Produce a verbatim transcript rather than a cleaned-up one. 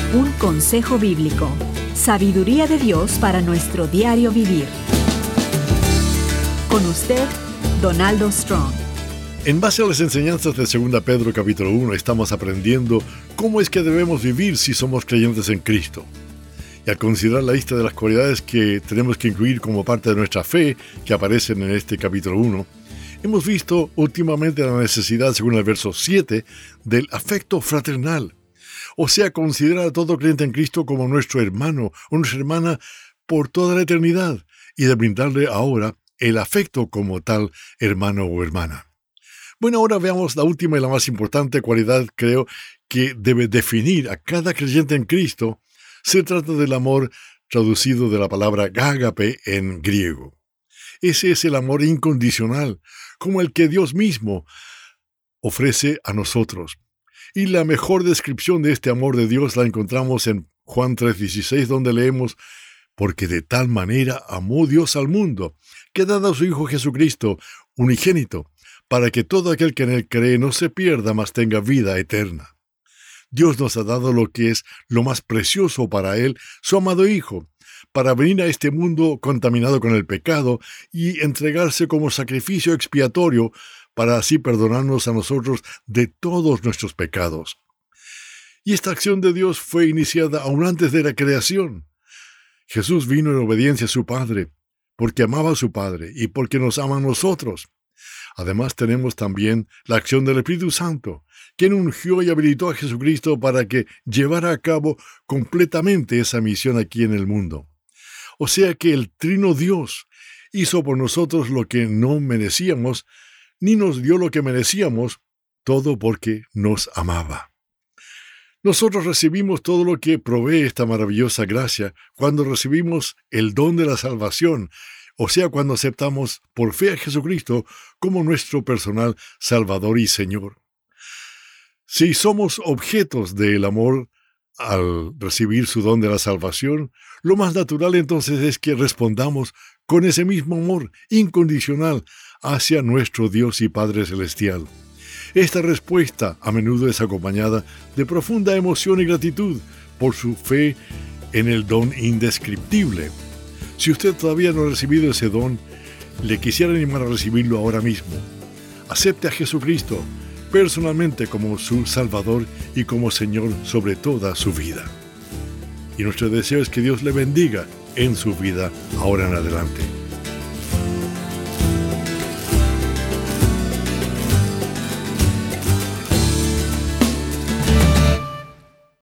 Un consejo bíblico. Sabiduría de Dios para nuestro diario vivir. Con usted, Donaldo Strong. En base a las enseñanzas de Segunda Pedro capítulo uno, estamos aprendiendo cómo es que debemos vivir si somos creyentes en Cristo. Y al considerar la lista de las cualidades que tenemos que incluir como parte de nuestra fe, que aparecen en este capítulo uno, hemos visto últimamente la necesidad, según el verso siete, del afecto fraternal. O sea, considerar a todo creyente en Cristo como nuestro hermano o nuestra hermana por toda la eternidad, y de brindarle ahora el afecto como tal hermano o hermana. Bueno, ahora veamos la última y la más importante cualidad, creo, que debe definir a cada creyente en Cristo. Se trata del amor traducido de la palabra ágape en griego. Ese es el amor incondicional, como el que Dios mismo ofrece a nosotros. Y la mejor descripción de este amor de Dios la encontramos en Juan tres dieciséis, donde leemos: porque de tal manera amó Dios al mundo, que ha dado a su Hijo Jesucristo, unigénito, para que todo aquel que en él cree no se pierda, mas tenga vida eterna. Dios nos ha dado lo que es lo más precioso para él, su amado Hijo, para venir a este mundo contaminado con el pecado y entregarse como sacrificio expiatorio para así perdonarnos a nosotros de todos nuestros pecados. Y esta acción de Dios fue iniciada aún antes de la creación. Jesús vino en obediencia a su Padre, porque amaba a su Padre y porque nos ama a nosotros. Además tenemos también la acción del Espíritu Santo, quien ungió y habilitó a Jesucristo para que llevara a cabo completamente esa misión aquí en el mundo. O sea que el Trino Dios hizo por nosotros lo que no merecíamos, ni nos dio lo que merecíamos, todo porque nos amaba. Nosotros recibimos todo lo que provee esta maravillosa gracia cuando recibimos el don de la salvación, o sea, cuando aceptamos por fe a Jesucristo como nuestro personal Salvador y Señor. Si somos objetos del amor al recibir su don de la salvación, lo más natural entonces es que respondamos con ese mismo amor incondicional hacia nuestro Dios y Padre Celestial. Esta respuesta a menudo es acompañada de profunda emoción y gratitud por su fe en el don indescriptible. Si usted todavía no ha recibido ese don, le quisiera animar a recibirlo ahora mismo. Acepte a Jesucristo personalmente como su Salvador y como Señor sobre toda su vida. Y nuestro deseo es que Dios le bendiga en su vida ahora en adelante.